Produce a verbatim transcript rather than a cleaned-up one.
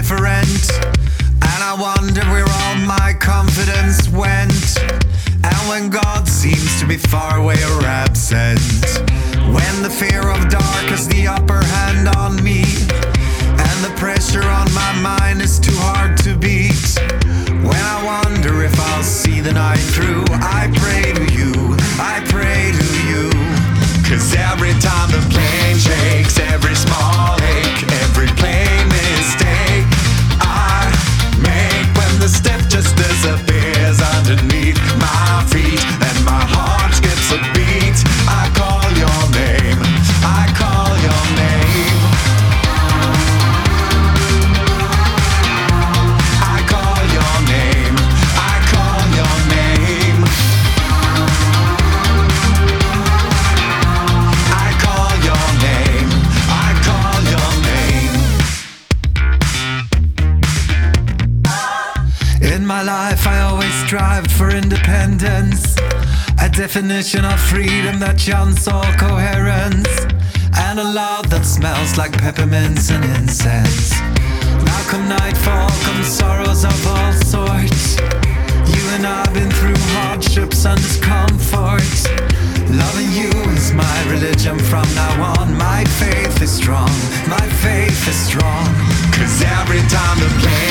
different, and I wonder where all my confidence went. And when God seems to be far away or absent, when the fear of dark has the upper hand on me, and the pressure on my mind is too hard to beat, when I wonder if I'll see the night through, I pray to you, I pray to you. Cause every time the plane shakes, every small ache, every plain mistake I make, when the step just disappears underneath my feet and my heart skips a beat, I call your name, I call your name, I call your name, I call your name, I call your name, I call your name. In my life I always strived for independence, a definition of freedom that shunts all coherence, and a love that smells like peppermints and incense. Now come nightfall, come sorrows of all sorts. You and I've been through hardships and discomfort. Loving you is my religion from now on. My faith is strong, my faith is strong. Cause every time the plane